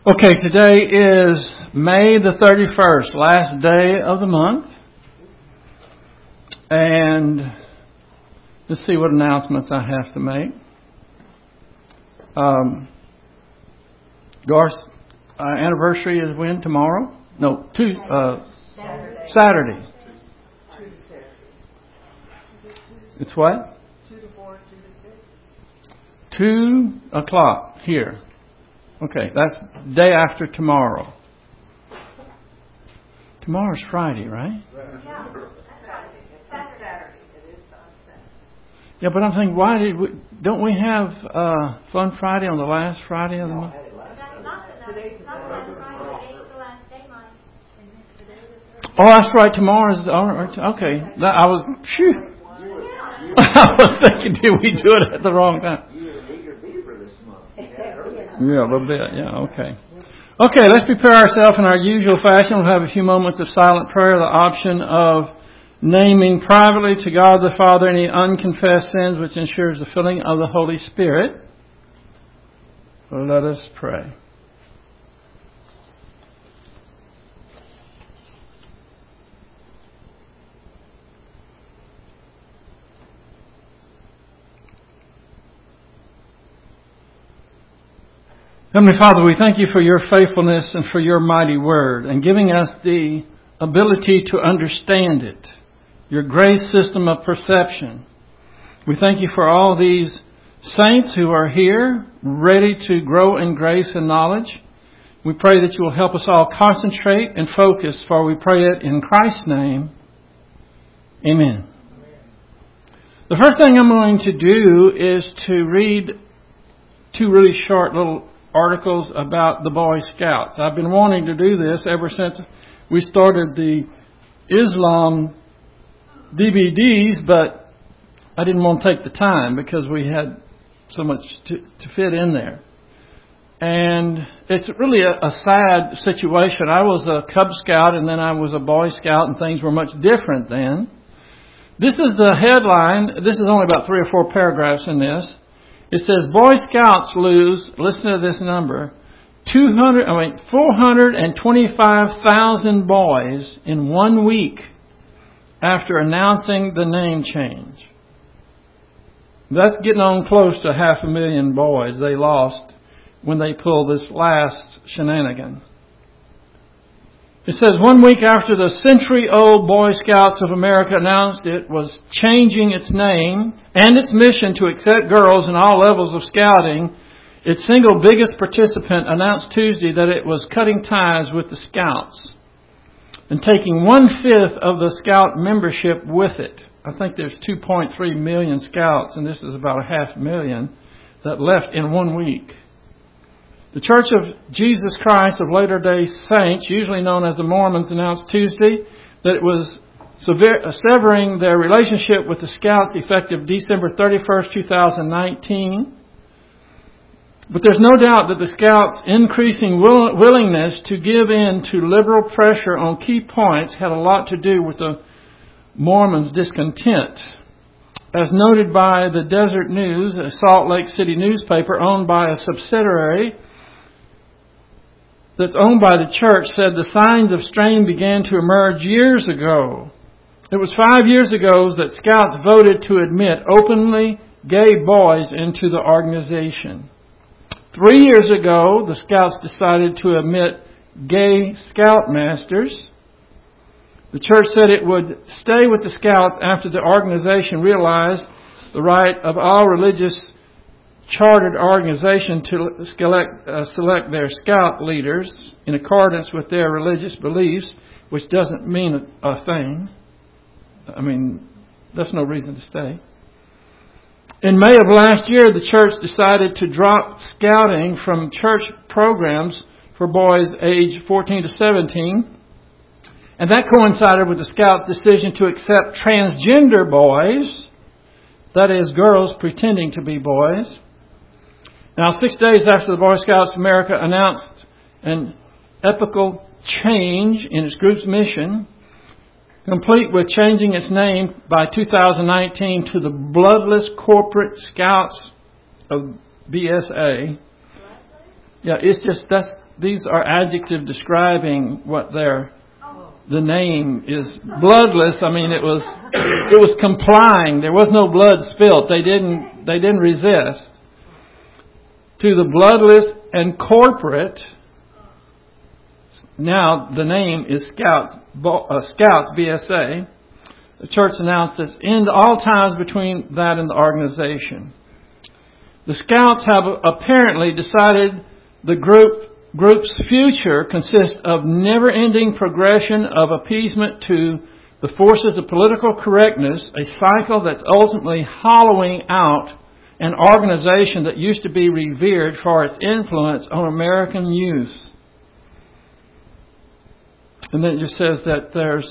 Okay, today is May the 31st, last day of the month. And let's see what announcements I have to make. Garth's anniversary is when? Tomorrow? No, Saturday. It's what? 2 to 4, 2 to 6. 2 o'clock here. Okay, that's day after tomorrow. Tomorrow's Friday, right? Yeah, that's Saturday. It is on Saturday. Yeah, but I'm thinking, don't we have Fun Friday on the last Friday of the month? That's not the last Friday. Today's the last day, Mike. Oh, that's right. Tomorrow's okay. I was thinking, did we do it at the wrong time? Yeah, a little bit. Yeah, okay. Okay, let's prepare ourselves in our usual fashion. We'll have a few moments of silent prayer, the option of naming privately to God the Father any unconfessed sins, which ensures the filling of the Holy Spirit. So let us pray. Heavenly Father, we thank you for your faithfulness and for your mighty word and giving us the ability to understand it, your grace system of perception. We thank you for all these saints who are here, ready to grow in grace and knowledge. We pray that you will help us all concentrate and focus, for we pray it in Christ's name. Amen. The first thing I'm going to do is to read two really short little articles about the Boy Scouts. I've been wanting to do this ever since we started the Islam DVDs, but I didn't want to take the time because we had so much to fit in there. And it's really a sad situation. I was a Cub Scout and then I was a Boy Scout, and things were much different then. This is the headline. This is only about 3 or 4 paragraphs in this. It says, Boy Scouts lose, listen to this number, 425,000 boys in 1 week after announcing the name change. That's getting on close to 500,000 boys they lost when they pulled this last shenanigan. It says 1 week after the century-old Boy Scouts of America announced it was changing its name and its mission to accept girls in all levels of scouting, its single biggest participant announced Tuesday that it was cutting ties with the Scouts and taking 1/5 of the Scout membership with it. I think there's 2.3 million Scouts, and this is about 500,000 that left in 1 week. The Church of Jesus Christ of Latter-day Saints, usually known as the Mormons, announced Tuesday that it was severing their relationship with the Scouts effective December 31st, 2019. But there's no doubt that the Scouts' increasing willingness to give in to liberal pressure on key points had a lot to do with the Mormons' discontent. As noted by the Desert News, a Salt Lake City newspaper owned by a subsidiary that's owned by the church, said the signs of strain began to emerge years ago. It was 5 years ago that Scouts voted to admit openly gay boys into the organization. 3 years ago, the Scouts decided to admit gay Scoutmasters. The church said it would stay with the Scouts after the organization realized the right of all religious chartered organization to select their Scout leaders in accordance with their religious beliefs, which doesn't mean a thing. I mean, that's no reason to stay. In May of last year, the church decided to drop scouting from church programs for boys aged 14 to 17. And that coincided with the Scouts' decision to accept transgender boys, that is, girls pretending to be boys. Now, 6 days after the Boy Scouts of America announced an epochal change in its group's mission, complete with changing its name by 2019 to the Bloodless Corporate Scouts of BSA, Yeah, it's just these are adjectives describing what the name is. Bloodless. I mean, it was complying. There was no blood spilt. They didn't resist. To the bloodless and corporate. Now the name is Scouts BSA. The church announced its end to all ties between that and the organization. The Scouts have apparently decided the group's future consists of never-ending progression of appeasement to the forces of political correctness, a cycle that's ultimately hollowing out an organization that used to be revered for its influence on American youth. And then it just says that there's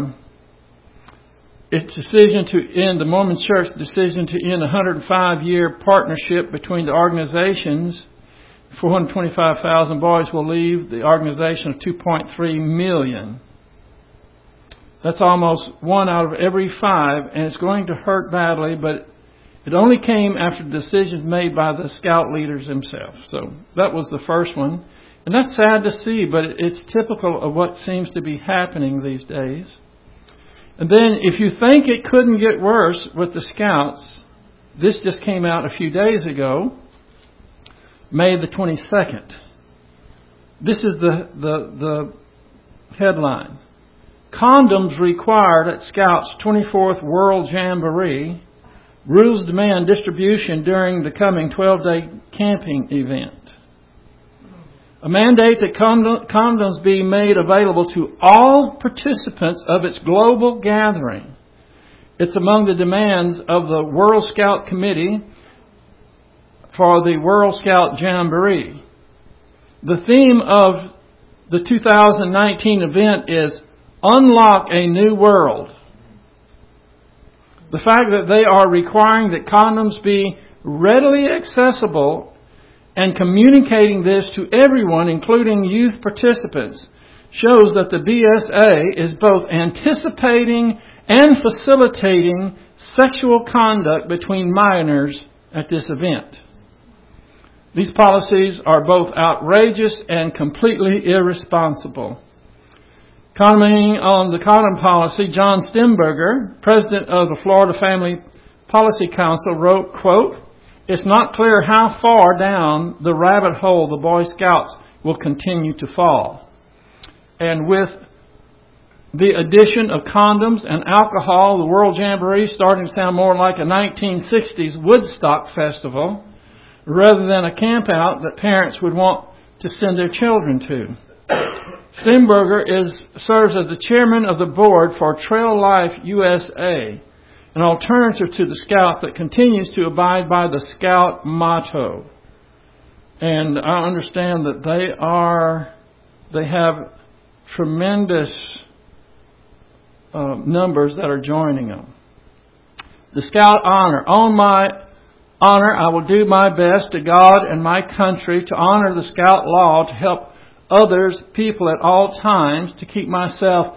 its decision to end, the Mormon Church's decision to end a 105-year partnership between the organizations. 425,000 boys will leave the organization of 2.3 million. That's almost 1 out of every 5, and it's going to hurt badly, but it only came after decisions made by the Scout leaders themselves. So that was the first one. And that's sad to see, but it's typical of what seems to be happening these days. And then if you think it couldn't get worse with the Scouts, this just came out a few days ago, May the 22nd. This is the headline. Condoms required at Scouts' 24th World Jamboree. Rules demand distribution during the coming 12-day camping event. A mandate that condoms be made available to all participants of its global gathering. It's among the demands of the World Scout Committee for the World Scout Jamboree. The theme of the 2019 event is Unlock a New World. The fact that they are requiring that condoms be readily accessible and communicating this to everyone, including youth participants, shows that the BSA is both anticipating and facilitating sexual conduct between minors at this event. These policies are both outrageous and completely irresponsible. Commenting on the condom policy, John Stemberger, president of the Florida Family Policy Council, wrote, quote, "It's not clear how far down the rabbit hole the Boy Scouts will continue to fall. And with the addition of condoms and alcohol, the World Jamboree is starting to sound more like a 1960s Woodstock festival rather than a camp out that parents would want to send their children to." Stemberger serves as the chairman of the board for Trail Life USA, an alternative to the Scouts that continues to abide by the Scout motto. And I understand that they have tremendous numbers that are joining them. The Scout honor. On my honor, I will do my best to God and my country to honor the Scout law, to help others, people at all times, to keep myself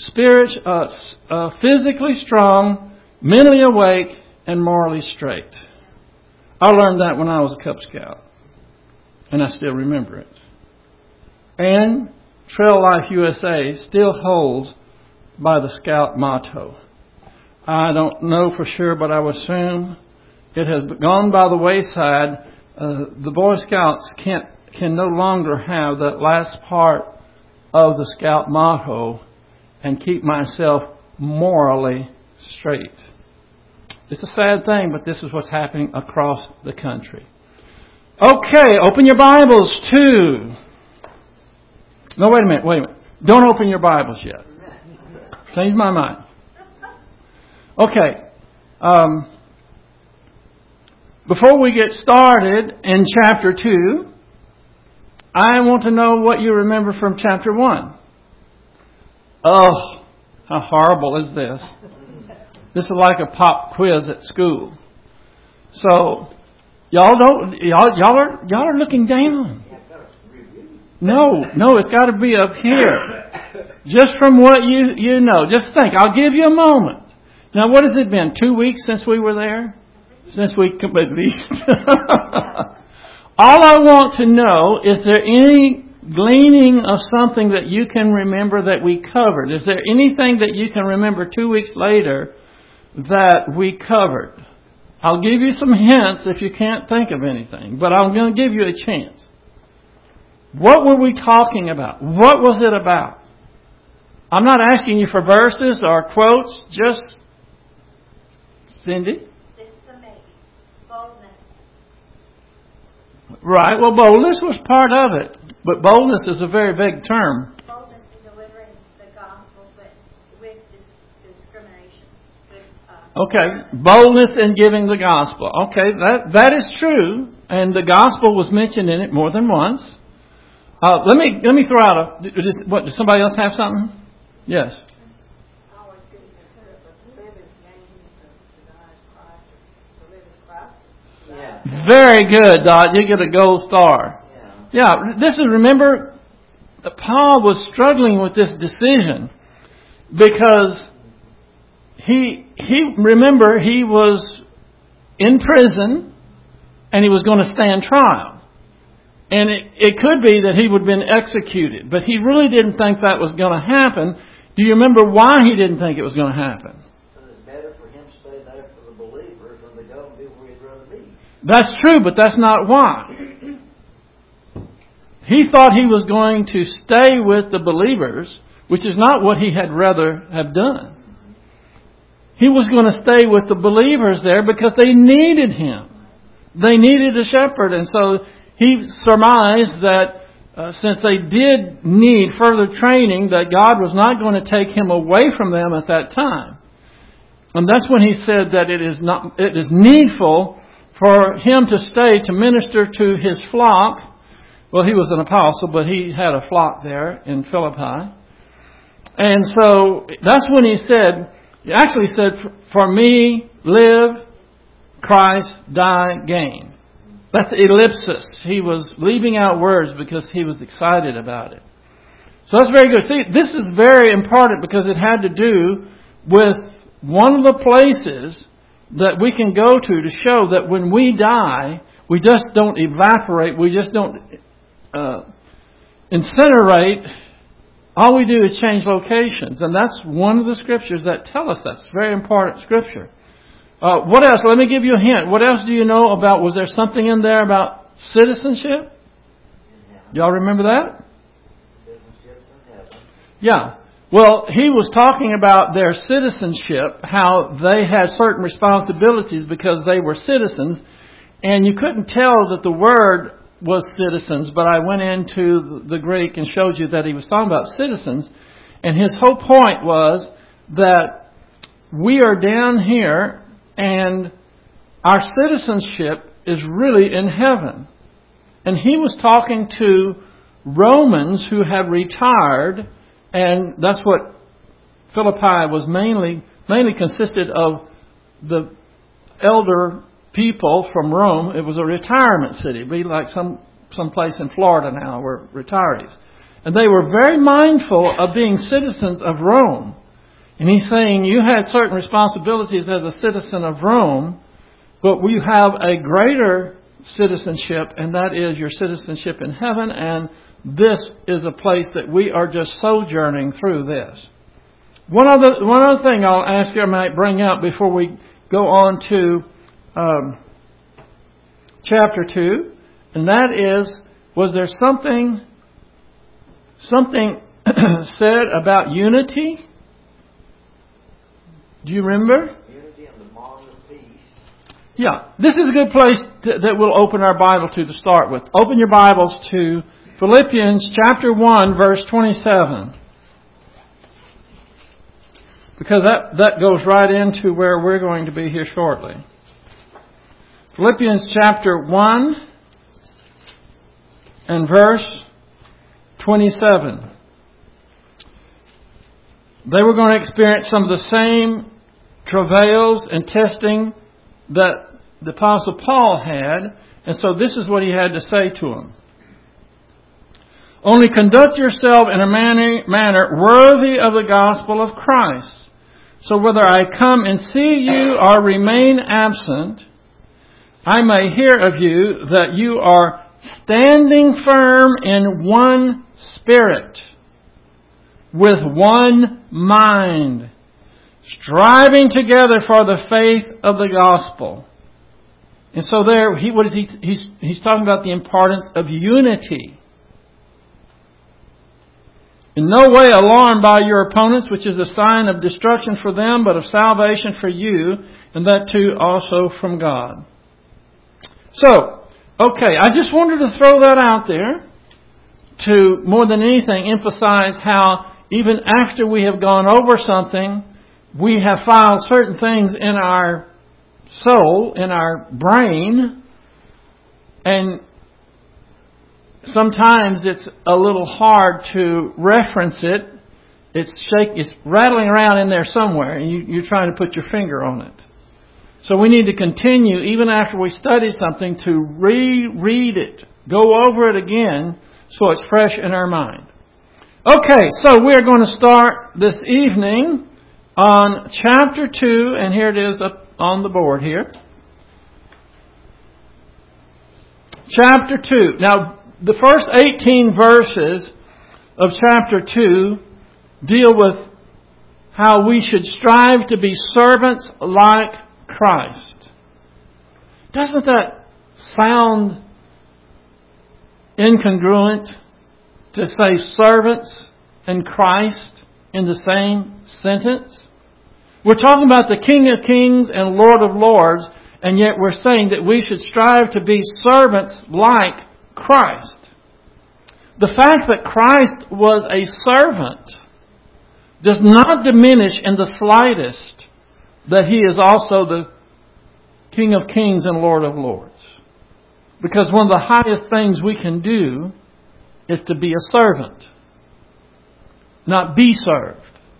physically strong, mentally awake, and morally straight. I learned that when I was a Cub Scout, and I still remember it. And Trail Life USA still holds by the Scout motto. I don't know for sure, but I would assume it has gone by the wayside. The Boy Scouts can no longer have that last part of the Scout motto, and keep myself morally straight. It's a sad thing, but this is what's happening across the country. Okay, open your Bibles to... No, wait a minute. Don't open your Bibles yet. Change my mind. Okay. Before we get started in chapter 2, I want to know what you remember from chapter 1. Oh, how horrible is this? This is like a pop quiz at school. So, y'all are looking down. No, it's got to be up here. Just from what you know. Just think. I'll give you a moment. Now, what has it been? 2 weeks since we were there? Since we at least. All I want to know, is there any gleaning of something that you can remember that we covered? Is there anything that you can remember 2 weeks later that we covered? I'll give you some hints if you can't think of anything, but I'm going to give you a chance. What were we talking about? What was it about? I'm not asking you for verses or quotes, just Cindy. This is a maybe. Boldness. Right, well, boldness was part of it, but boldness is a very big term. Boldness in delivering the gospel with discrimination. Okay, boldness in giving the gospel. Okay, that is true, and the gospel was mentioned in it more than once. Let me throw out what? Does somebody else have something? Yes. Very good, Dot. You get a gold star. Yeah, remember, Paul was struggling with this decision because he was in prison and he was going to stand trial. And it could be that he would have been executed, but he really didn't think that was going to happen. Do you remember why he didn't think it was going to happen? It's better for him to stay there for the believers than to go and be where he'd rather be. That's true, but that's not why. He thought he was going to stay with the believers, which is not what he had rather have done. He was going to stay with the believers there because they needed him. They needed a shepherd, and so he surmised that since they did need further training, that God was not going to take him away from them at that time. And that's when he said that it is needful for him to stay to minister to his flock. Well, he was an apostle, but he had a flock there in Philippi. And so that's when he actually said, for me, live, Christ, die, gain. That's ellipsis. He was leaving out words because he was excited about it. So that's very good. See, this is very important because it had to do with one of the places that we can go to show that when we die, we just don't evaporate. We just don't incinerate. All we do is change locations. And that's one of the scriptures that tell us that's very important scripture. What else? Let me give you a hint. What else do you know about? Was there something in there about citizenship? Y'all remember that? Citizenship's in heaven. Yeah. Well, he was talking about their citizenship, how they had certain responsibilities because they were citizens. And you couldn't tell that the word was citizens, but I went into the Greek and showed you that he was talking about citizens. And his whole point was that we are down here and our citizenship is really in heaven. And he was talking to Romans who had retired, and that's what Philippi was mainly consisted of the elder people from Rome. It was a retirement city. It'd be like some place in Florida now where retirees. And they were very mindful of being citizens of Rome. And he's saying you had certain responsibilities as a citizen of Rome, but we have a greater citizenship, and that is your citizenship in heaven, and this is a place that we are just sojourning through this. One other thing I'll ask you, I might bring up before we go on to chapter 2, and that is, was there something said about unity? Do you remember? Unity and the bond of peace. Yeah. This is a good place that we'll open our Bible to start with. Open your Bibles to Philippians chapter 1, verse 27. Because that goes right into where we're going to be here shortly. Philippians chapter 1 and verse 27. They were going to experience some of the same travails and testing that the Apostle Paul had. And so this is what he had to say to them. Only conduct yourself in a manner worthy of the gospel of Christ. So whether I come and see you or remain absent, I may hear of you that you are standing firm in one spirit, with one mind, striving together for the faith of the gospel. And so there, he's talking about the importance of unity. In no way alarmed by your opponents, which is a sign of destruction for them, but of salvation for you, and that too also from God. So, okay, I just wanted to throw that out there to, more than anything, emphasize how even after we have gone over something, we have filed certain things in our soul, in our brain, and sometimes it's a little hard to reference it. It's rattling around in there somewhere, and you're trying to put your finger on it. So we need to continue, even after we study something, to reread it, go over it again, so it's fresh in our mind. Okay, so we're going to start this evening on chapter 2, and here it is up on the board here. Chapter 2. Now, the first 18 verses of chapter 2 deal with how we should strive to be servants like Christ. Doesn't that sound incongruent to say servants and Christ in the same sentence? We're talking about the King of Kings and Lord of Lords, and yet we're saying that we should strive to be servants like Christ. The fact that Christ was a servant does not diminish in the slightest that He is also the King of Kings and Lord of Lords. Because one of the highest things we can do is to be a servant, not be served.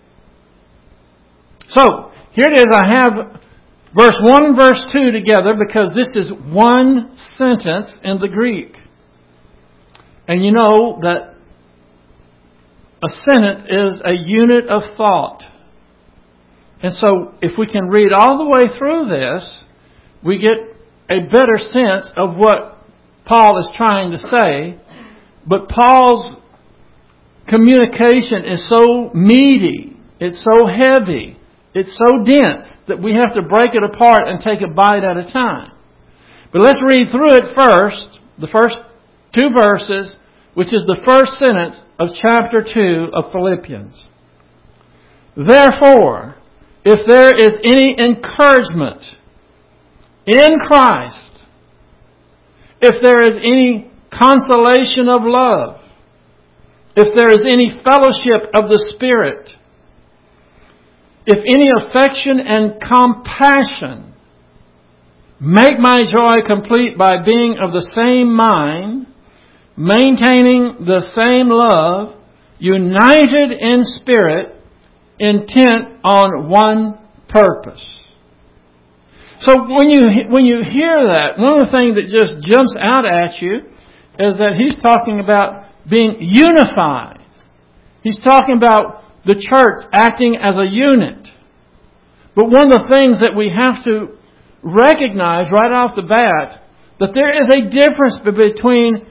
So, here it is. I have verse 1 and verse 2 together because this is one sentence in the Greek. And you know that a sentence is a unit of thought. And so, if we can read all the way through this, we get a better sense of what Paul is trying to say. But Paul's communication is so meaty, it's so heavy, it's so dense that we have to break it apart and take a bite at a time. But let's read through it first, the first 2 verses, which is the first sentence of chapter 2 of Philippians. Therefore, if there is any encouragement in Christ, if there is any consolation of love, if there is any fellowship of the Spirit, if any affection and compassion, make my joy complete by being of the same mind, maintaining the same love, united in spirit, intent on one purpose. So when you hear that, one of the things that just jumps out at you is that he's talking about being unified. He's talking about the church acting as a unit. But one of the things that we have to recognize right off the bat, that there is a difference between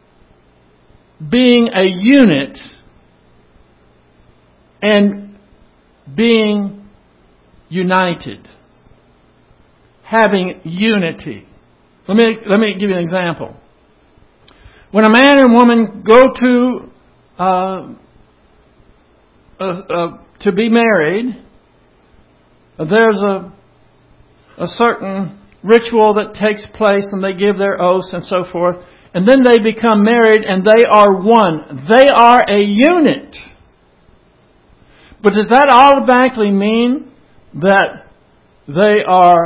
being a unit and being united. Having unity. Let me give you an example. When a man and woman go to be married, there's a certain ritual that takes place, and they give their oaths and so forth, and then they become married and they are one. They are a unit. But does that automatically mean that they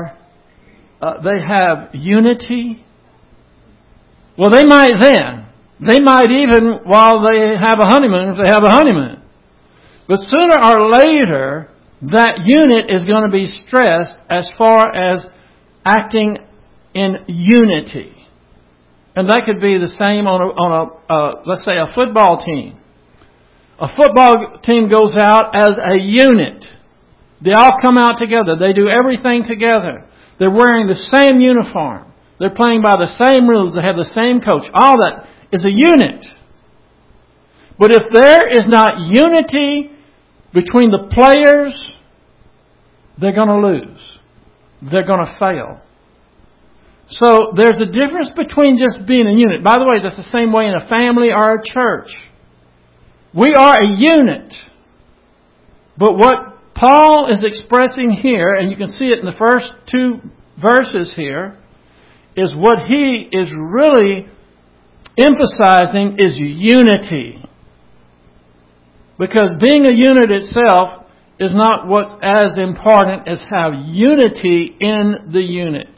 have unity? Well, they might then. They might even while they have a honeymoon, if they have a honeymoon. But sooner or later, that unit is going to be stressed as far as acting in unity. And that could be the same on a let's say a football team. A football team goes out as a unit. They all come out together. They do everything together. They're wearing the same uniform. They're playing by the same rules. They have the same coach. All that is a unit. But if there is not unity between the players, they're going to lose. They're going to fail. So there's a difference between just being a unit. By the way, that's the same way in a family or a church. We are a unit. But what Paul is expressing here, and you can see it in the first 2 verses here, is what he is really emphasizing is unity. Because being a unit itself is not what's as important as have unity in the unit.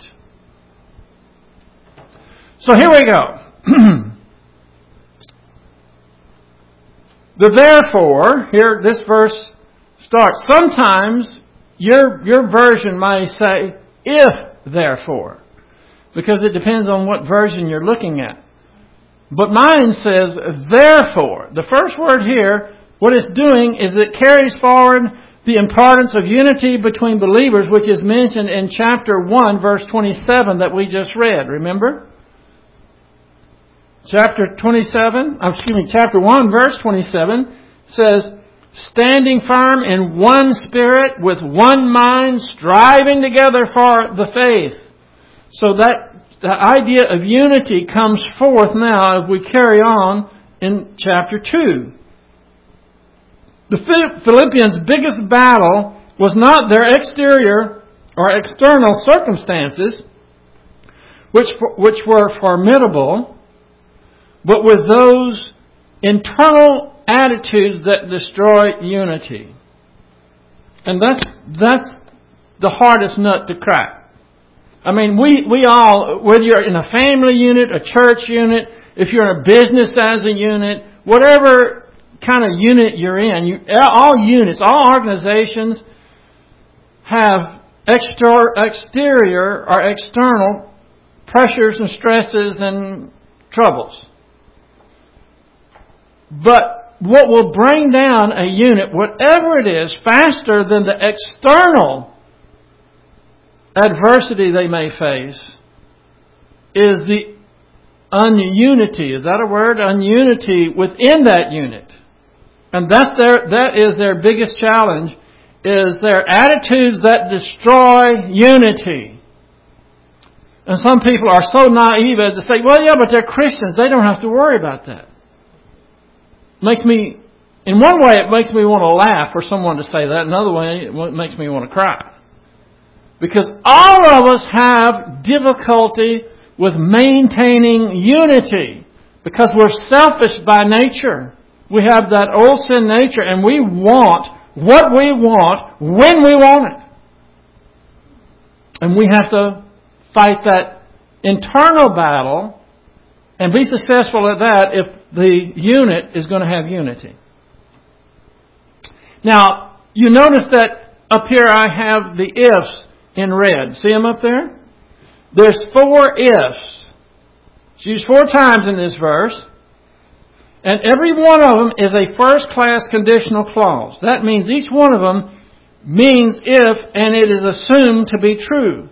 So here we go. The therefore, here this verse starts. Sometimes your version may say, if therefore, because it depends on what version you're looking at. But mine says, therefore. The first word here, what it's doing is it carries forward the importance of unity between believers, which is mentioned in chapter 1, verse 27 that we just read. Remember? Chapter 1, verse 27 says, standing firm in one spirit, with one mind, striving together for the faith. So that the idea of unity comes forth now as we carry on in chapter 2. The Philippians' biggest battle was not their exterior or external circumstances, which were formidable, but with those internal attitudes that destroy unity. And that's the hardest nut to crack. I mean, we all, whether you're in a family unit, a church unit, if you're in a business as a unit, whatever kind of unit you're in, all organizations have exterior or external pressures and stresses and troubles. But what will bring down a unit, whatever it is, faster than the external adversity they may face, is the ununity. Is that a word? Ununity within that unit. And that is their biggest challenge, is their attitudes that destroy unity. And some people are so naive as to say, well, yeah, but they're Christians. They don't have to worry about that. In one way, it makes me want to laugh for someone to say that. Another way, it makes me want to cry. Because all of us have difficulty with maintaining unity. Because we're selfish by nature. We have that old sin nature, and we want what we want when we want it. And we have to fight that internal battle and be successful at that if the unit is going to have unity. Now, you notice that up here I have the ifs in red. See them up there? There's 4 ifs. It's used 4 times in this verse. And every one of them is a first-class conditional clause. That means each one of them means if, and it is assumed to be true.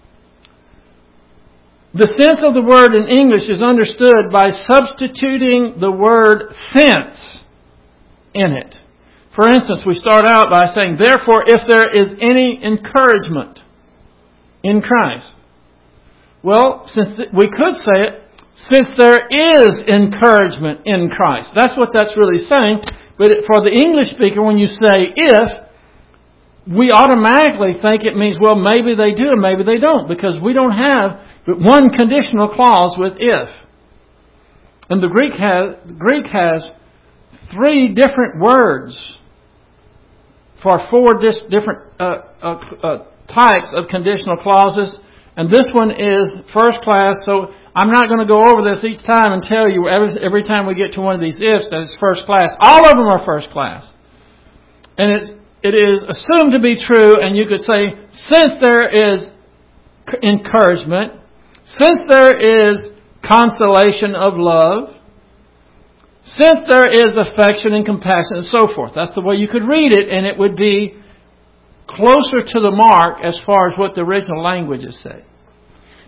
The sense of the word in English is understood by substituting the word since in it. For instance, we start out by saying, therefore, if there is any encouragement in Christ. Well, we could say it, since there is encouragement in Christ. That's what that's really saying. But for the English speaker, when you say if, we automatically think it means, well, maybe they do and maybe they don't. Because we don't have but one conditional clause with if. And the Greek has 3 different words for 4 different types of conditional clauses. And this one is first class, so I'm not going to go over this each time and tell you every time we get to one of these ifs that it's first class. All of them are first class. And it is assumed to be true, and you could say, since there is encouragement, since there is consolation of love, since there is affection and compassion, and so forth. That's the way you could read it, and it would be closer to the mark as far as what the original languages say.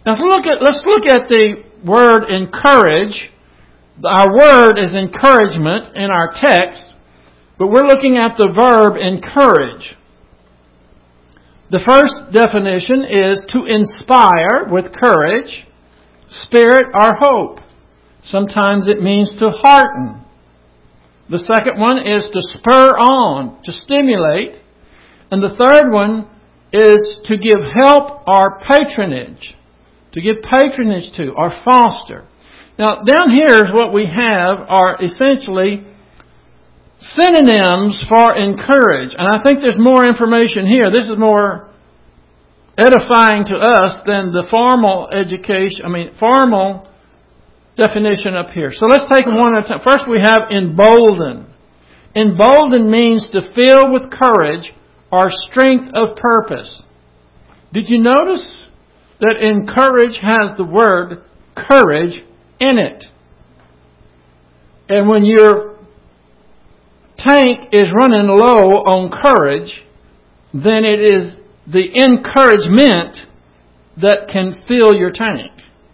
Now let's look at the word encourage. Our word is encouragement in our text, but we're looking at the verb encourage. The first definition is to inspire with courage, spirit, or hope. Sometimes it means to hearten. The second one is to spur on, to stimulate. And the third one is to give help or patronage. To give patronage to or foster. Now, down here is what we have are essentially synonyms for encourage. And I think there's more information here. This is more edifying to us than the formal formal definition up here. So let's take them one at a time. First we have embolden. Embolden means to fill with courage or strength of purpose. Did you notice that encourage has the word courage in it? And when your tank is running low on courage, then it is the encouragement that can fill your tank.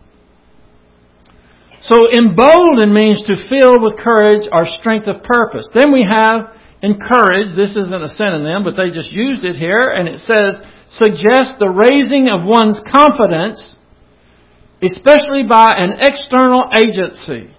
So embolden means to fill with courage or strength of purpose. Then we have encourage. This isn't a synonym, but they just used it here. And it says, suggest the raising of one's confidence, especially by an external agency.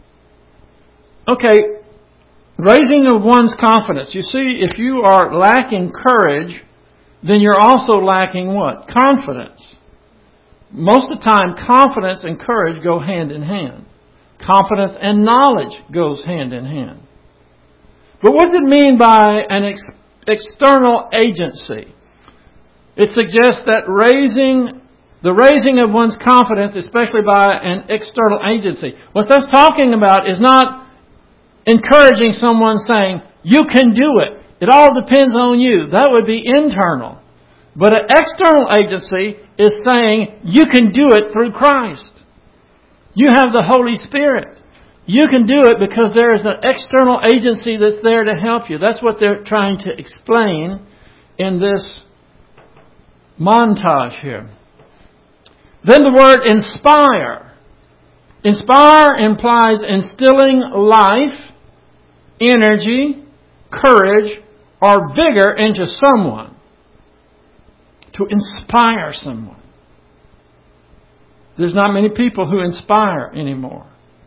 Okay, raising of one's confidence. You see, if you are lacking courage, then you're also lacking what? Confidence. Most of the time, confidence and courage go hand in hand. Confidence and knowledge goes hand in hand. But what does it mean by an external agency? It suggests that the raising of one's confidence, especially by an external agency. What that's talking about is not encouraging someone saying, you can do it. It all depends on you. That would be internal. But an external agency is saying, you can do it through Christ. You have the Holy Spirit. You can do it because there is an external agency that's there to help you. That's what they're trying to explain in this montage here. Then the word inspire. Inspire implies instilling life, energy, courage, or vigor into someone. To inspire someone. There's not many people who inspire anymore.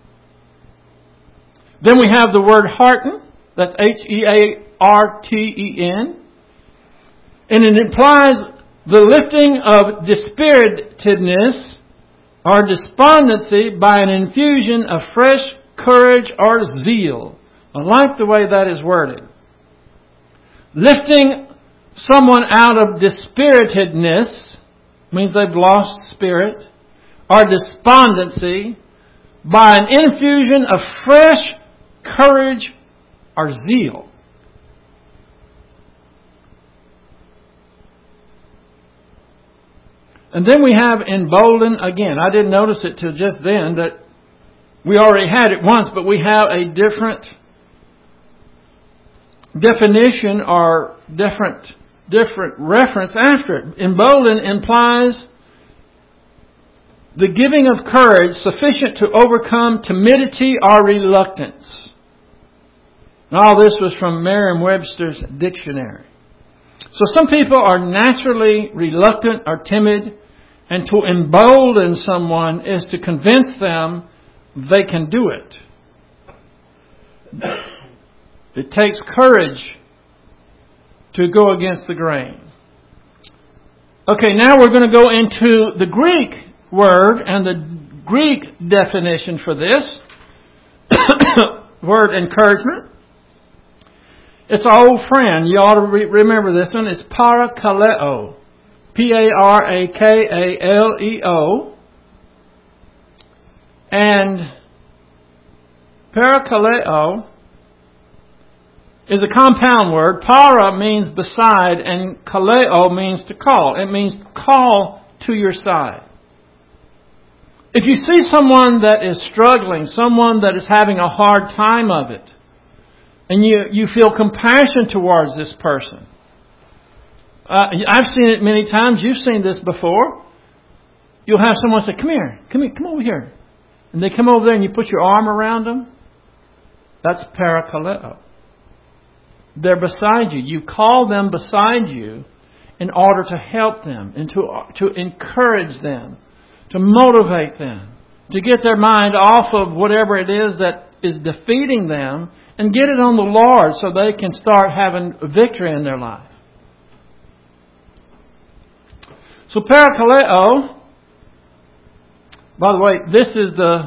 Then we have the word hearten. That's Hearten. And it implies the lifting of dispiritedness or despondency by an infusion of fresh courage or zeal. I like the way that is worded. Lifting someone out of dispiritedness means they've lost spirit, or despondency by an infusion of fresh courage or zeal. And then we have embolden again. I didn't notice it till just then that we already had it once, but we have a different definition or different reference after it. Embolden implies the giving of courage sufficient to overcome timidity or reluctance. And all this was from Merriam-Webster's dictionary. So some people are naturally reluctant or timid, and to embolden someone is to convince them they can do it. It takes courage to go against the grain. Okay, now we're going to go into the Greek word and the Greek definition for this word encouragement. It's our old friend. You ought to remember this one. It's parakaleo. Parakaleo. And parakaleo is a compound word. Para means beside and kaleo means to call. It means call to your side. If you see someone that is struggling, someone that is having a hard time of it, and you feel compassion towards this person. I've seen it many times. You've seen this before. you'll have someone say, come over here. And they come over there and you put your arm around them. That's parakaleo. They're beside you. You call them beside you in order to help them and to encourage them, to motivate them, to get their mind off of whatever it is that is defeating them and get it on the Lord so they can start having victory in their life. So parakaleo, by the way, this is the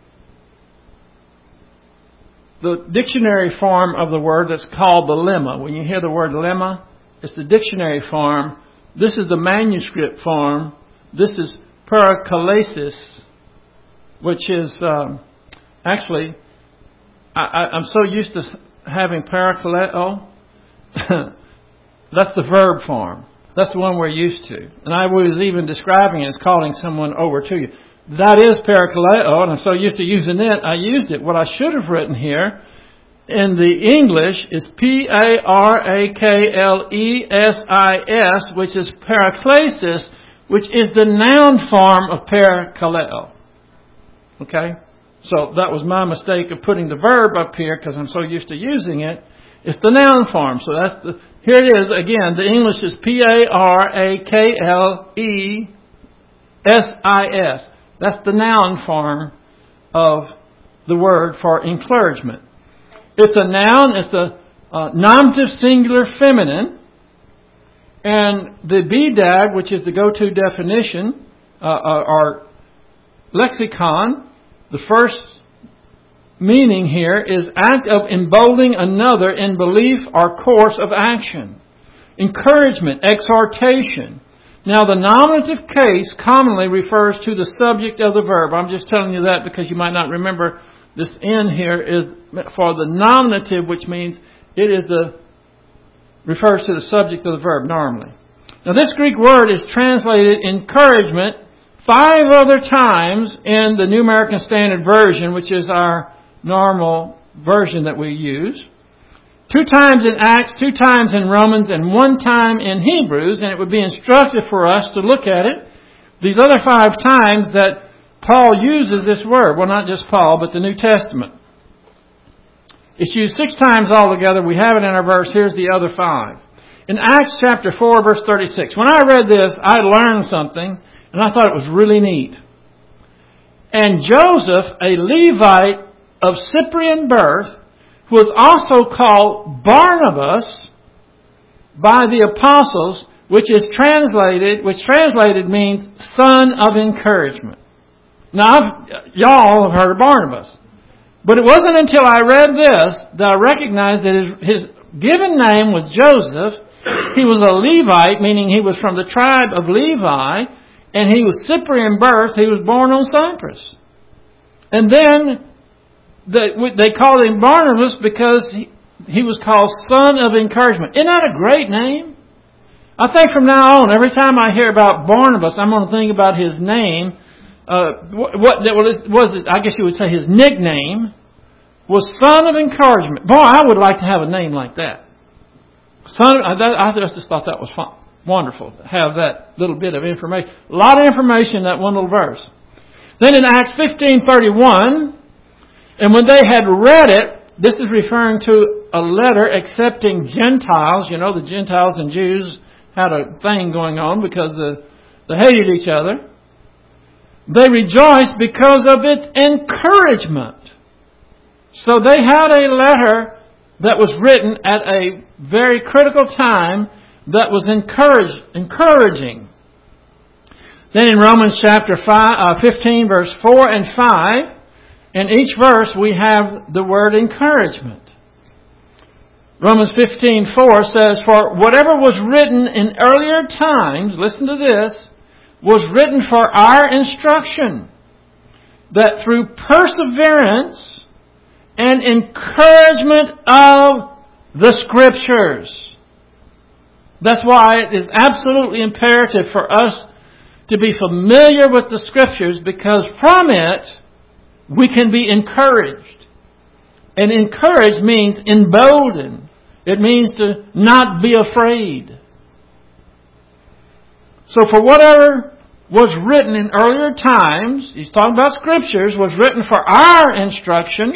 dictionary form of the word that's called the lemma. When you hear the word lemma, it's the dictionary form. This is the manuscript form. This is parakalesis, which is actually, I'm so used to having parakaleo. That's the verb form. That's the one we're used to. And I was even describing it as calling someone over to you. That is parakaleo, and I'm so used to using it, I used it. What I should have written here in the English is P-A-R-A-K-L-E-S-I-S, which is paraklesis, which is the noun form of parakaleo. Okay? So that was my mistake of putting the verb up here because I'm so used to using it. It's the noun form. So here it is again. The English is P-A-R-A-K-L-E-S-I-S. That's the noun form of the word for encouragement. It's a noun. It's the nominative singular feminine. And the BDAG, which is the go-to definition, or lexicon, the first meaning here is act of emboldening another in belief or course of action. Encouragement, exhortation. Now, the nominative case commonly refers to the subject of the verb. I'm just telling you that because you might not remember this N here is for the nominative, which means it is refers to the subject of the verb normally. Now, this Greek word is translated encouragement 5 other times in the New American Standard Version, which is our normal version that we use. 2 times in Acts, 2 times in Romans, and 1 time in Hebrews, and it would be instructive for us to look at it. These other 5 times that Paul uses this word. Well, not just Paul, but the New Testament. It's used 6 times altogether. We have it in our verse. Here's the other 5. In Acts chapter 4, verse 36. When I read this, I learned something, and I thought it was really neat. And Joseph, a Levite of Cyprian birth, who was also called Barnabas by the apostles, which translated means son of encouragement. Now, y'all have heard of Barnabas. But it wasn't until I read this that I recognized that his given name was Joseph. He was a Levite, meaning he was from the tribe of Levi, and he was Cyprian birth. He was born on Cyprus. And then they called him Barnabas because he was called son of encouragement. Isn't that a great name? I think from now on, every time I hear about Barnabas, I'm going to think about his name. What was it? I guess you would say his nickname was son of encouragement. Boy, I would like to have a name like that. I just thought that was fun. Wonderful to have that little bit of information. A lot of information in that one little verse. Then in Acts 15:31, and when they had read it, this is referring to a letter accepting Gentiles. You know, the Gentiles and Jews had a thing going on because they hated each other. They rejoiced because of its encouragement. So they had a letter that was written at a very critical time that was encouraging. Then in Romans chapter 15, verse 4 and 5, in each verse we have the word encouragement. Romans 15:4 says, "For whatever was written in earlier times," listen to this, "was written for our instruction, that through perseverance and encouragement of the Scriptures." That's why it is absolutely imperative for us to be familiar with the Scriptures, because from it we can be encouraged. And encouraged means emboldened. It means to not be afraid. So for whatever was written in earlier times, he's talking about Scriptures, was written for our instruction,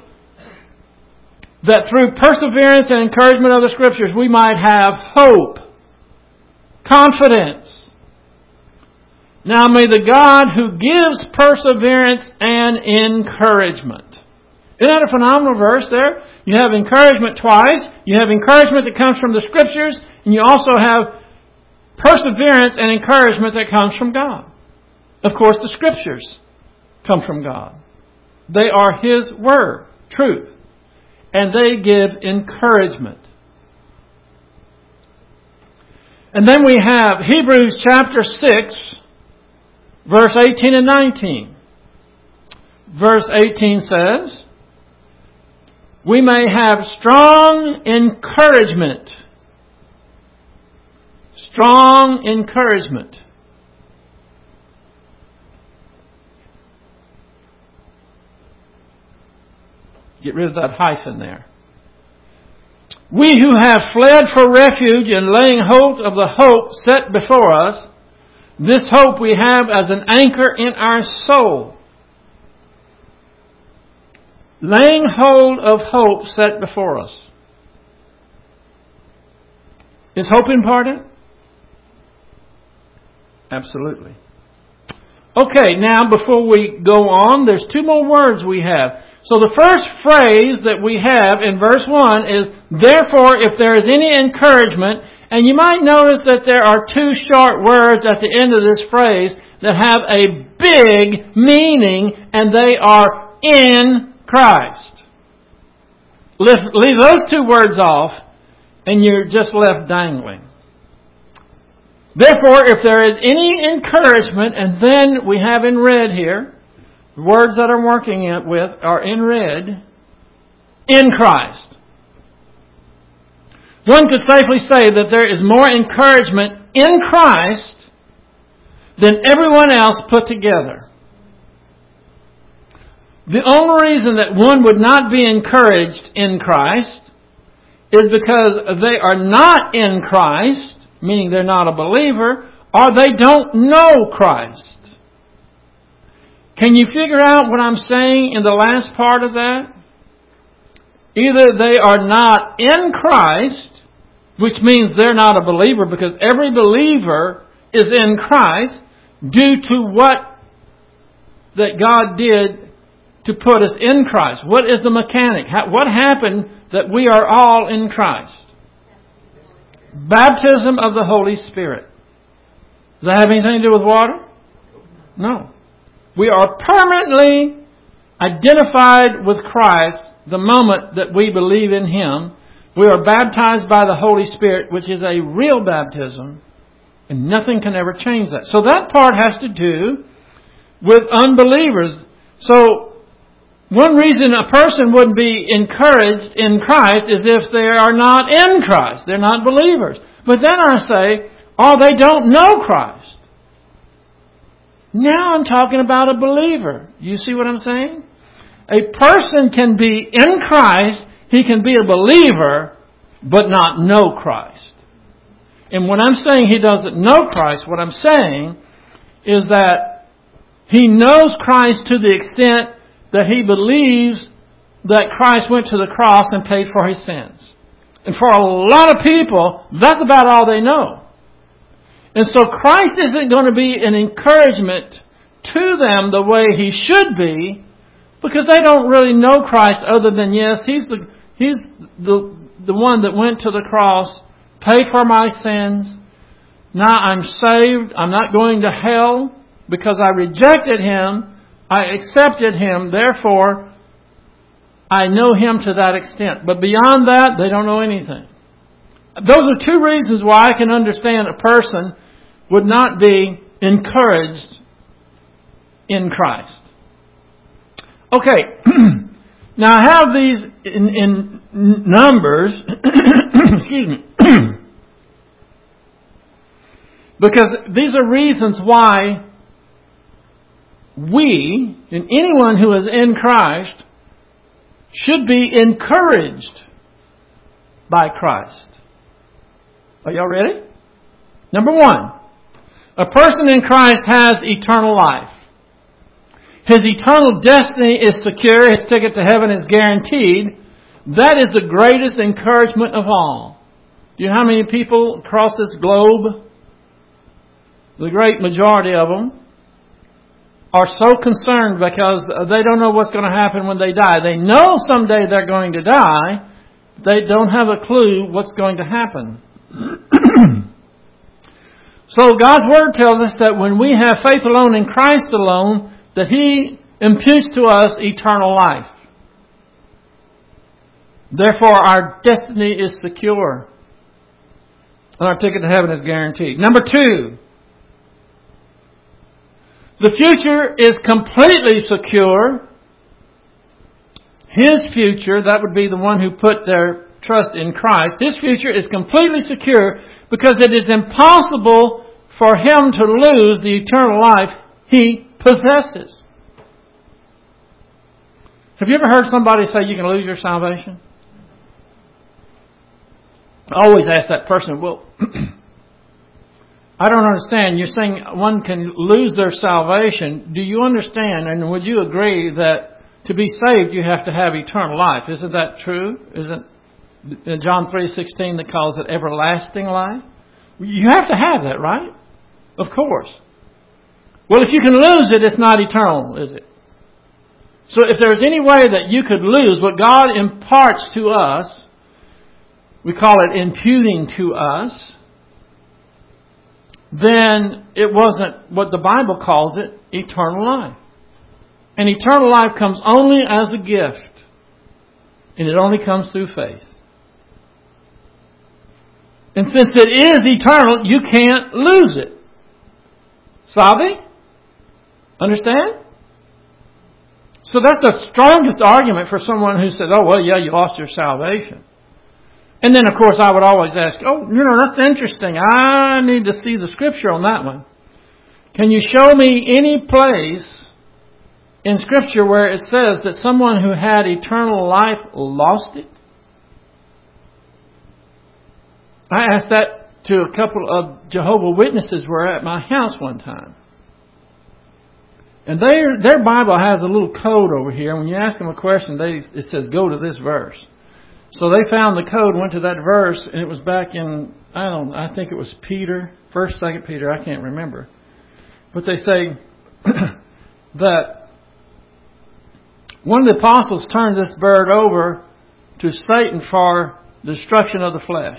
that through perseverance and encouragement of the Scriptures we might have hope, confidence. Now may the God who gives perseverance and encouragement. Isn't that a phenomenal verse there? You have encouragement twice. You have encouragement that comes from the Scriptures, and you also have perseverance and encouragement that comes from God. Of course, the Scriptures come from God. They are His Word, truth. And they give encouragement. And then we have Hebrews chapter 6, verse 18 and 19. Verse 18 says, we may have strong encouragement. Strong encouragement. Get rid of that hyphen there. We who have fled for refuge and laying hold of the hope set before us, this hope we have as an anchor in our soul. Laying hold of hope set before us. Is hope important? Absolutely. Okay, now before we go on, there's two more words we have. So the first phrase that we have in verse 1 is, therefore, if there is any encouragement, and you might notice that there are two short words at the end of this phrase that have a big meaning, and they are in Christ. Leave those two words off, and you're just left dangling. Therefore, if there is any encouragement, and then we have in red here, the words that I'm working with are in red, in Christ. One could safely say that there is more encouragement in Christ than everyone else put together. The only reason that one would not be encouraged in Christ is because they are not in Christ, meaning they're not a believer, or they don't know Christ. Can you figure out what I'm saying in the last part of that? Either they are not in Christ, which means they're not a believer, because every believer is in Christ due to what that God did to put us in Christ. What is the mechanic? What happened that we are all in Christ? Baptism of the Holy Spirit. Does that have anything to do with water? No. We are permanently identified with Christ the moment that we believe in Him. We are baptized by the Holy Spirit, which is a real baptism, and nothing can ever change that. So that part has to do with unbelievers. So one reason a person wouldn't be encouraged in Christ is if they are not in Christ. They're not believers. But then I say, oh, they don't know Christ. Now I'm talking about a believer. You see what I'm saying? A person can be in Christ, he can be a believer, but not know Christ. And when I'm saying he doesn't know Christ, what I'm saying is that he knows Christ to the extent that he believes that Christ went to the cross and paid for his sins. And for a lot of people, that's about all they know. And so Christ isn't going to be an encouragement to them the way He should be, because they don't really know Christ other than, yes, He's the one that went to the cross, paid for my sins. Now I'm saved. I'm not going to hell because I rejected Him. I accepted Him. Therefore, I know Him to that extent. But beyond that, they don't know anything. Those are two reasons why I can understand a person would not be encouraged in Christ. Okay. Now I have these in numbers. Excuse me. Because these are reasons why we, and anyone who is in Christ, should be encouraged by Christ. Are y'all ready? Number one, A person in Christ has eternal life. His eternal destiny is secure. His ticket to heaven is guaranteed. That is the greatest encouragement of all. Do you know how many people across this globe, the great majority of them, are so concerned because they don't know what's going to happen when they die. They know someday they're going to die. They don't have a clue what's going to happen. So God's Word tells us that when we have faith alone in Christ alone, that He imputes to us eternal life. Therefore, our destiny is secure. And our ticket to heaven is guaranteed. Number 2. The future is completely secure. His future, that would be the one who put their trust in Christ. His future is completely secure because it is impossible for him to lose the eternal life he possesses. Have you ever heard somebody say you can lose your salvation? I always ask that person, well, I don't understand. You're saying one can lose their salvation. Do you understand, and would you agree that to be saved you have to have eternal life? Isn't that true? Isn't John 3:16 that calls it everlasting life? You have to have that, right? Of course. Well, if you can lose it, it's not eternal, is it? So if there's any way that you could lose what God imparts to us, we call it imputing to us, then it wasn't what the Bible calls it, eternal life. And eternal life comes only as a gift. And it only comes through faith. And since it is eternal, you can't lose it. Sabe? Understand? So that's the strongest argument for someone who says, oh, well, yeah, you lost your salvation. And then, of course, I would always ask, oh, that's interesting. I need to see the Scripture on that one. Can you show me any place in Scripture where it says that someone who had eternal life lost it? I asked that to a couple of Jehovah's Witnesses who were at my house one time. And their Bible has a little code over here. When you ask them a question, it says, go to this verse. So they found the code, went to that verse, and it was back in, I think it was Peter, 1st, 2nd Peter, I can't remember. But they say that one of the apostles turned this bird over to Satan for destruction of the flesh.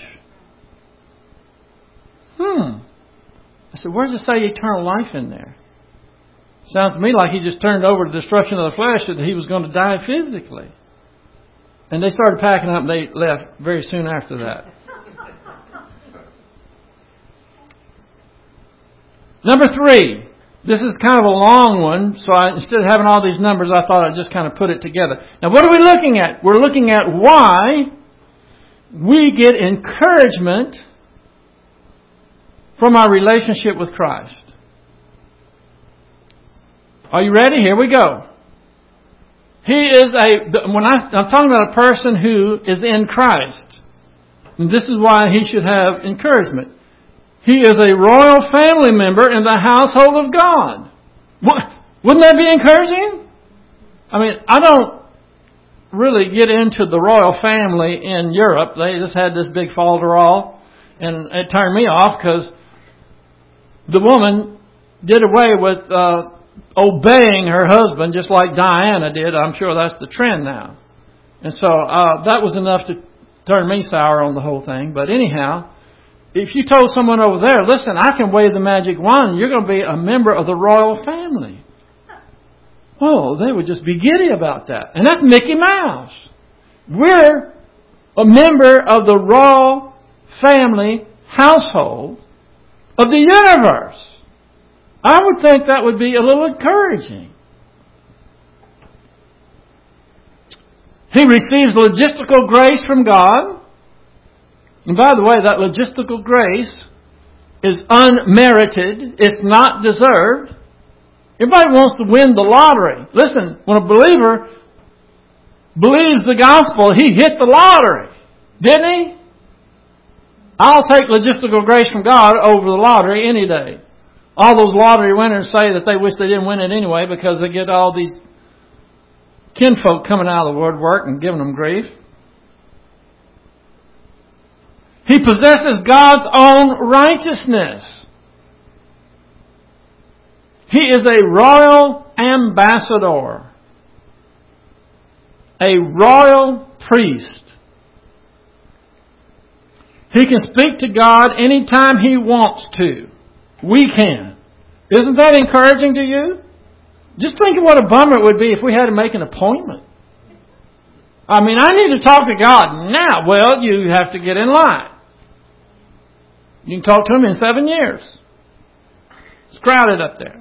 I said, where does it say eternal life in there? Sounds to me like he just turned over to destruction of the flesh, that he was going to die physically. And they started packing up and they left very soon after that. Number 3. This is kind of a long one, so instead of having all these numbers, I thought I'd just kind of put it together. Now, what are we looking at? We're looking at why we get encouragement from our relationship with Christ. Are you ready? Here we go. He is I'm talking about a person who is in Christ. And this is why he should have encouragement. He is a royal family member in the household of God. Wouldn't that be encouraging? I mean, I don't really get into the royal family in Europe. They just had this big falderall, and it turned me off because the woman did away with obeying her husband just like Diana did. I'm sure that's the trend now. And so that was enough to turn me sour on the whole thing. But anyhow, if you told someone over there, listen, I can wave the magic wand, you're going to be a member of the royal family. Oh, they would just be giddy about that. And that's Mickey Mouse. We're a member of the royal family household of the universe. I would think that would be a little encouraging. He receives logistical grace from God. And by the way, that logistical grace is unmerited. It's not deserved. Everybody wants to win the lottery. Listen, when a believer believes the gospel, he hit the lottery. Didn't he? I'll take logistical grace from God over the lottery any day. All those lottery winners say that they wish they didn't win it anyway because they get all these kinfolk coming out of the woodwork and giving them grief. He possesses God's own righteousness. He is a royal ambassador. A royal priest. He can speak to God anytime he wants to. We can. Isn't that encouraging to you? Just think of what a bummer it would be if we had to make an appointment. I mean, I need to talk to God now. Well, you have to get in line. You can talk to Him in 7 years. It's crowded up there.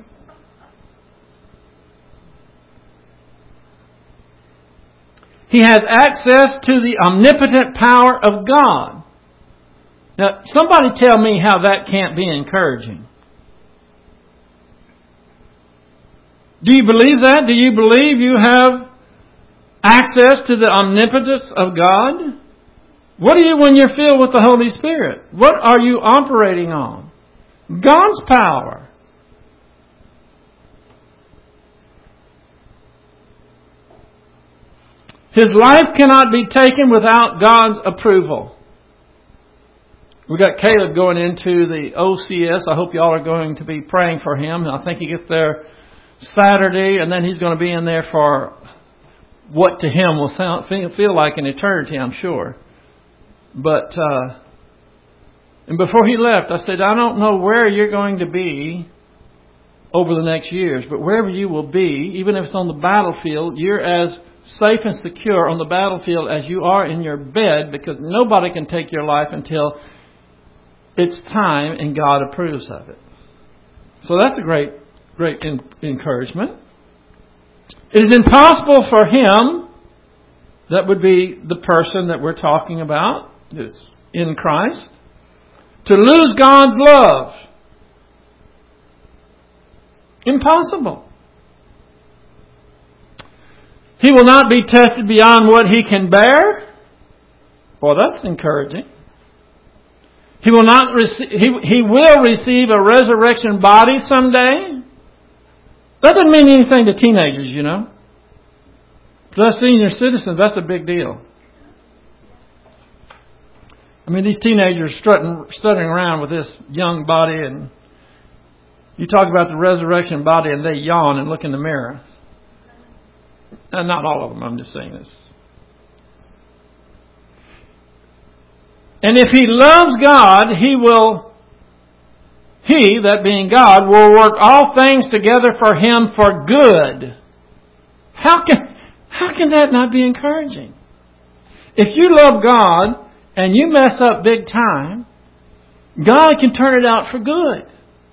He has access to the omnipotent power of God. Now, somebody tell me how that can't be encouraging. Do you believe that? Do you believe you have access to the omnipotence of God? What are you when you're filled with the Holy Spirit? What are you operating on? God's power. His life cannot be taken without God's approval. We got Caleb going into the OCS. I hope y'all are going to be praying for him. I think he gets there Saturday, and then he's going to be in there for what to him will feel like an eternity, I'm sure. But and before he left, I said, I don't know where you're going to be over the next years, but wherever you will be, even if it's on the battlefield, you're as safe and secure on the battlefield as you are in your bed, because nobody can take your life until it's time and God approves of it. So that's a great encouragement. It is impossible for him, that would be the person that we're talking about, who's in Christ, to lose God's love. Impossible. He will not be tested beyond what he can bear. Well, that's encouraging. He will not receive. He will receive a resurrection body someday. That doesn't mean anything to teenagers, you know. To us senior citizens, that's a big deal. I mean, these teenagers stuttering around with this young body, and you talk about the resurrection body, and they yawn and look in the mirror. And not all of them. I'm just saying this. And if he loves God, He, that being God, will work all things together for him for good. How can that not be encouraging? If you love God and you mess up big time, God can turn it out for good.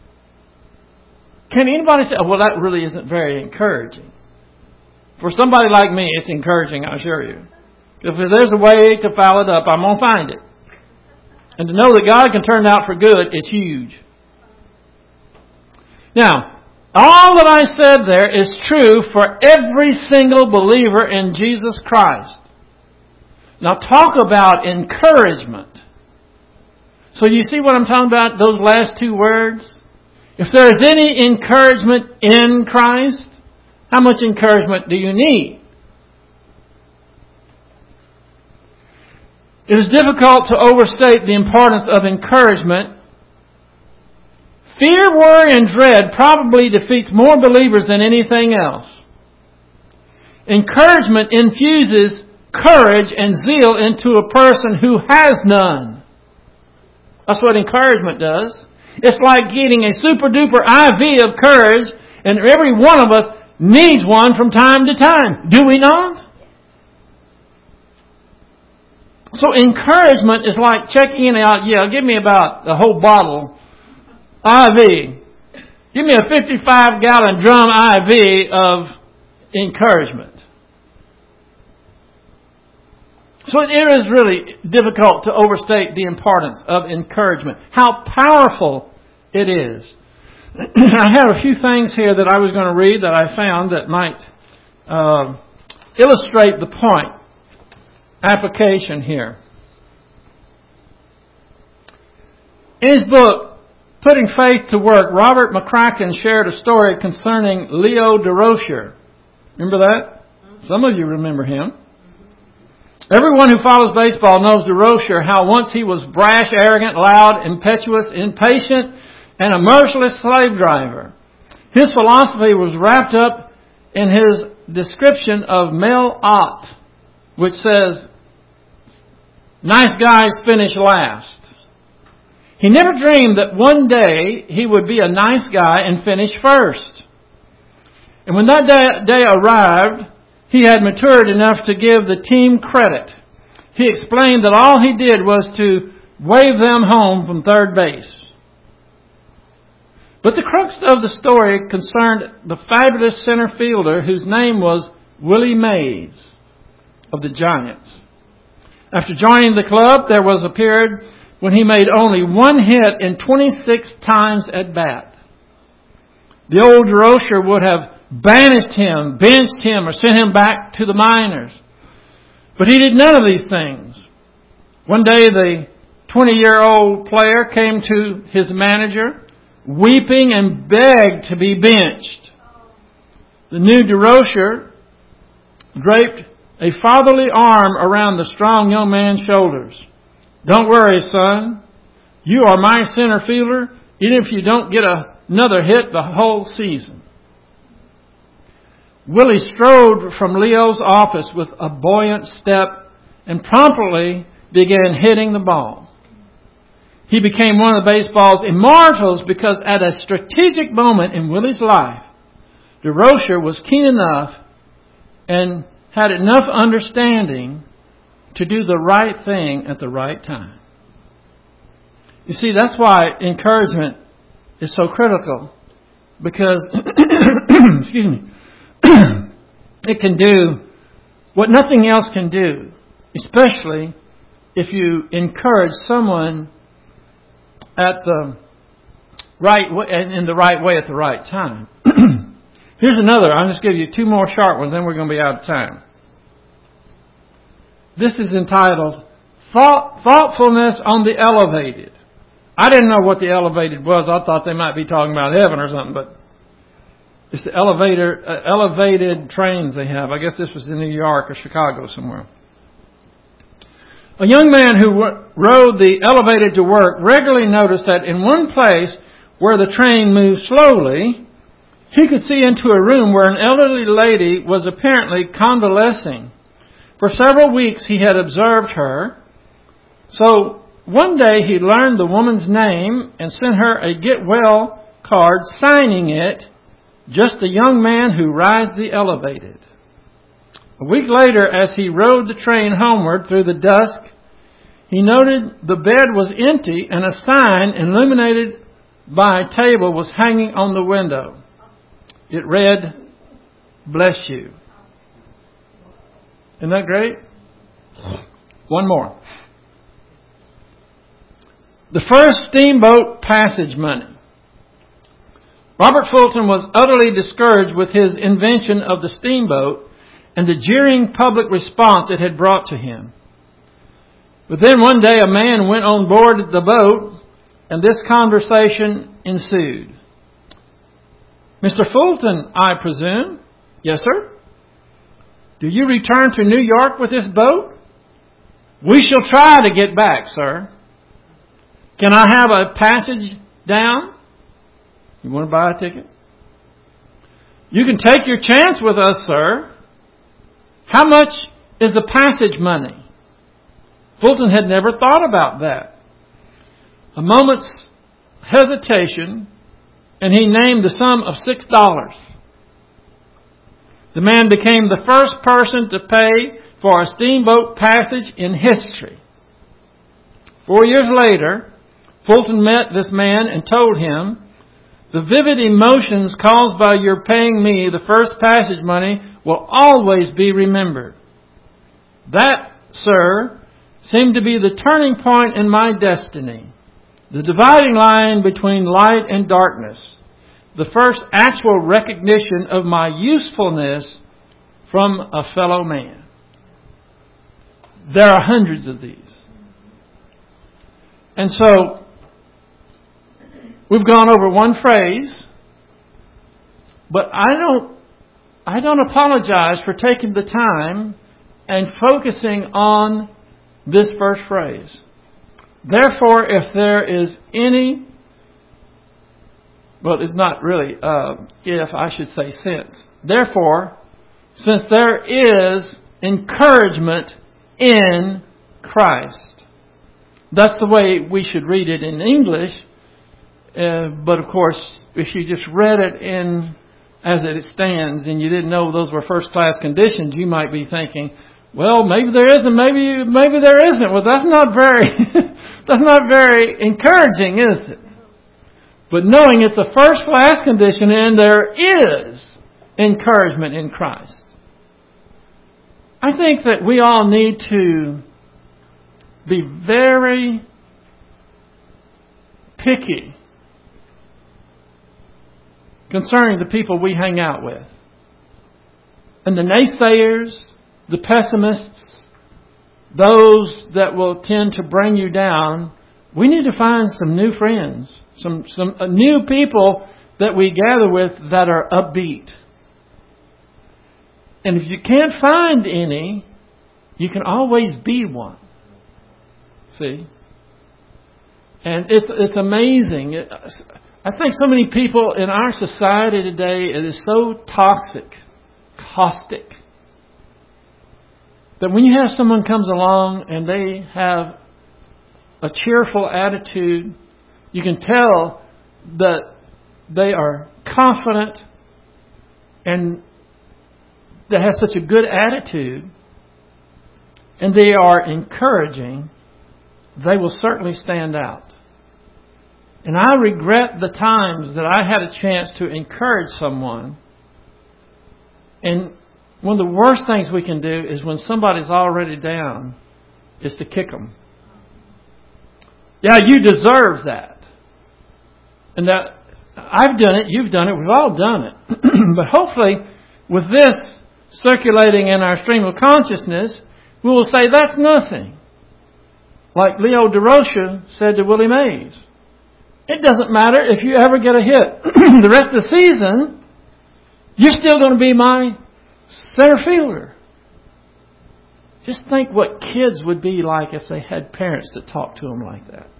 Can anybody say, oh, well, that really isn't very encouraging? For somebody like me, it's encouraging, I assure you. If there's a way to foul it up, I'm going to find it. And to know that God can turn it out for good is huge. Now, all that I said there is true for every single believer in Jesus Christ. Now talk about encouragement. So you see what I'm talking about, those last two words? If there is any encouragement in Christ, how much encouragement do you need? It is difficult to overstate the importance of encouragement. Fear, worry, and dread probably defeats more believers than anything else. Encouragement infuses courage and zeal into a person who has none. That's what encouragement does. It's like getting a super duper IV of courage, and every one of us needs one from time to time. Do we not? So encouragement is like checking in and out. Yeah, give me about a whole bottle IV. Give me a 55-gallon drum IV of encouragement. So it is really difficult to overstate the importance of encouragement. How powerful it is. I have a few things here that I was going to read that I found that might illustrate the point. Application here. In his book, putting faith to work, Robert McCracken shared a story concerning Leo DeRocher. Remember that? Some of you remember him. Everyone who follows baseball knows DeRocher, how once he was brash, arrogant, loud, impetuous, impatient, and a merciless slave driver. His philosophy was wrapped up in his description of Mel Ott, which says, nice guys finish last. He never dreamed that one day he would be a nice guy and finish first. And when that day arrived, he had matured enough to give the team credit. He explained that all he did was to wave them home from third base. But the crux of the story concerned the fabulous center fielder whose name was Willie Mays of the Giants. After joining the club, there was a period when he made only one hit in 26 times at bat. The old DeRocher would have banished him, benched him, or sent him back to the minors. But he did none of these things. One day the 20-year-old player came to his manager, weeping and begged to be benched. The new DeRocher draped a fatherly arm around the strong young man's shoulders. Don't worry, son. You are my center fielder, even if you don't get another hit the whole season. Willie strode from Leo's office with a buoyant step and promptly began hitting the ball. He became one of baseball's immortals because at a strategic moment in Willie's life, DeRocher was keen enough and had enough understanding to do the right thing at the right time. You see, that's why encouragement is so critical, because excuse me, it can do what nothing else can do, especially if you encourage someone at the right way, and in the right way at the right time. Here's another. I'll just give you two more short ones, then we're going to be out of time. This is entitled Thoughtfulness on the Elevated. I didn't know what the elevated was. I thought they might be talking about heaven or something, but it's the elevated trains they have. I guess this was in New York or Chicago somewhere. A young man who rode the elevated to work regularly noticed that in one place where the train moved slowly, he could see into a room where an elderly lady was apparently convalescing. For several weeks he had observed her. So one day he learned the woman's name and sent her a get well card signing it, just a young man who rides the elevated. A week later, as he rode the train homeward through the dusk, he noted the bed was empty and a sign illuminated by a table was hanging on the window. It read, "Bless you." Isn't that great? One more. The first steamboat passage money. Robert Fulton was utterly discouraged with his invention of the steamboat and the jeering public response it had brought to him. But then one day a man went on board the boat and this conversation ensued. "Mr. Fulton, I presume?" "Yes, sir." "Do you return to New York with this boat?" "We shall try to get back, sir." "Can I have a passage down?" "You want to buy a ticket?" "You can take your chance with us, sir." "How much is the passage money?" Fulton had never thought about that. A moment's hesitation, and he named the sum of $6. The man became the first person to pay for a steamboat passage in history. 4 years later, Fulton met this man and told him, "The vivid emotions caused by your paying me the first passage money will always be remembered. That, sir, seemed to be the turning point in my destiny, the dividing line between light and darkness, the first actual recognition of my usefulness from a fellow man." There are hundreds of these. And so, We've gone over one phrase, but I don't apologize for taking the time and focusing on this first phrase. Therefore, if there is any, well, it's not really if, I should say since. Therefore, since there is encouragement in Christ. That's the way we should read it in English. But of course, if you just read it in as it stands and you didn't know those were first class conditions, you might be thinking, well, maybe there isn't, maybe there isn't. Well, that's not very encouraging, is it? But knowing it's a first class condition and there is encouragement in Christ. I think that we all need to be very picky concerning the people we hang out with. And the naysayers, the pessimists, those that will tend to bring you down, we need to find some new friends, some new people that we gather with that are upbeat. And if you can't find any, you can always be one. See? And it's amazing. I think so many people in our society today, it is so toxic, caustic, that when you have someone comes along and they have a cheerful attitude, you can tell that they are confident and they have such a good attitude and they are encouraging, they will certainly stand out. And I regret the times that I had a chance to encourage someone. And one of the worst things we can do is when somebody's already down, is to kick them. Yeah, you deserve that. And that I've done it, you've done it, we've all done it. But hopefully, with this circulating in our stream of consciousness, we will say that's nothing. Like Leo DeRocha said to Willie Mays. It doesn't matter if you ever get a hit. The rest of the season, you're still going to be my center fielder. Just think what kids would be like if they had parents that talked to them like that.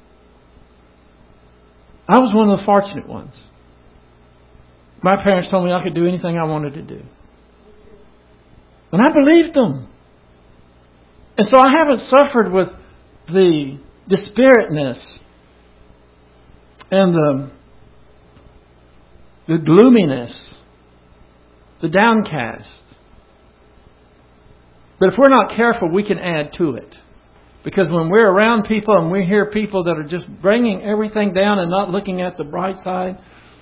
I was one of the fortunate ones. My parents told me I could do anything I wanted to do. And I believed them. And so I haven't suffered with the dispiritness and the gloominess, the downcast. But if we're not careful, we can add to it. Because when we're around people and we hear people that are just bringing everything down and not looking at the bright side,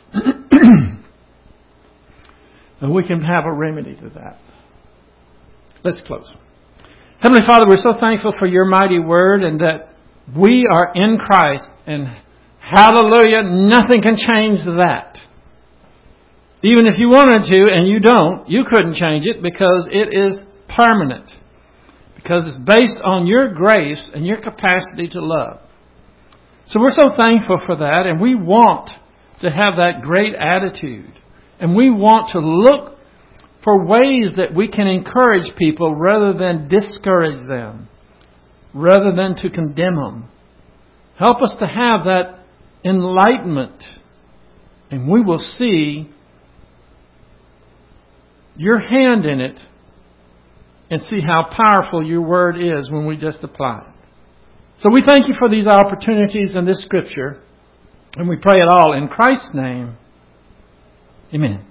we can have a remedy to that. Let's close. Heavenly Father, we're so thankful for your mighty word and that we are in Christ. And hallelujah, nothing can change that. Even if you wanted to and you don't, you couldn't change it because it is permanent. Because it's based on your grace and your capacity to love. So we're so thankful for that, and we want to have that great attitude. And we want to look for ways that we can encourage people rather than discourage them, rather than to condemn them. Help us to have that enlightenment, and we will see your hand in it and see how powerful your word is when we just apply it. So we thank you for these opportunities in this scripture, and we pray it all in Christ's name. Amen.